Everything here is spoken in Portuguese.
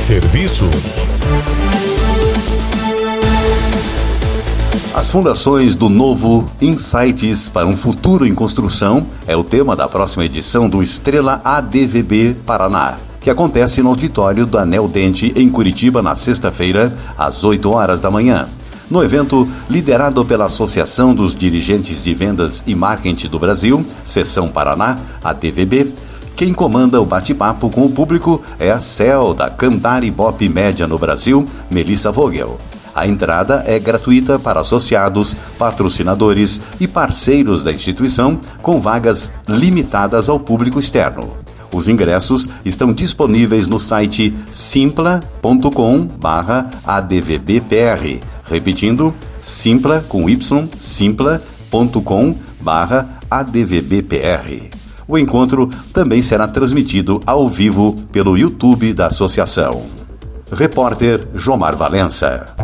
Serviços. As fundações do novo Insights para um Futuro em Construção é o tema da próxima edição do Estrela ADVB Paraná, que acontece no auditório do Anel Dente, em Curitiba, na sexta-feira, às 8 horas da manhã. No evento, liderado pela Associação dos Dirigentes de Vendas e Marketing do Brasil, Seção Paraná, ADVB, quem comanda o bate-papo com o público é a CEO da Cantar Ibope Média no Brasil, Melissa Vogel. A entrada é gratuita para associados, patrocinadores e parceiros da instituição, com vagas limitadas ao público externo. Os ingressos estão disponíveis no site simpla.com/advbpr. Repetindo, simpla com y, simpla.com/advbpr. O encontro também será transmitido ao vivo pelo YouTube da associação. Repórter Jomar Valença.